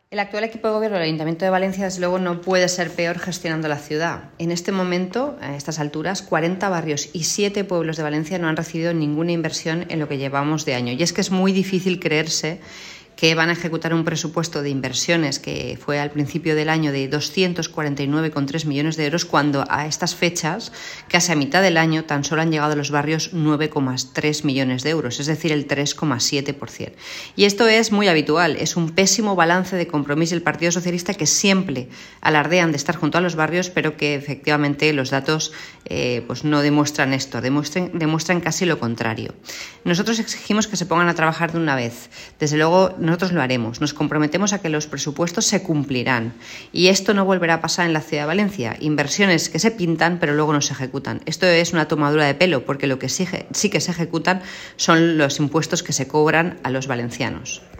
El actual equipo de gobierno del Ayuntamiento de Valencia, desde luego, no puede ser peor gestionando la ciudad. En este momento, a estas alturas, 40 barrios y 7 pueblos de Valencia no han recibido ninguna inversión en lo que llevamos de año. Y es que es muy difícil creerse que van a ejecutar un presupuesto de inversiones que fue al principio del año de 249,3 millones de euros, cuando a estas fechas, casi a mitad del año, tan solo han llegado a los barrios 9,3 millones de euros, es decir, el 3,7%. Y esto es muy habitual, es un pésimo balance de Compromís del Partido Socialista, que siempre alardean de estar junto a los barrios, pero que efectivamente los datos pues no demuestran esto, demuestran casi lo contrario. Nosotros exigimos que se pongan a trabajar de una vez. Desde luego, nosotros lo haremos, nos comprometemos a que los presupuestos se cumplirán y esto no volverá a pasar en la ciudad de Valencia. Inversiones que se pintan pero luego no se ejecutan. Esto es una tomadura de pelo, porque lo que sí que se ejecutan son los impuestos que se cobran a los valencianos.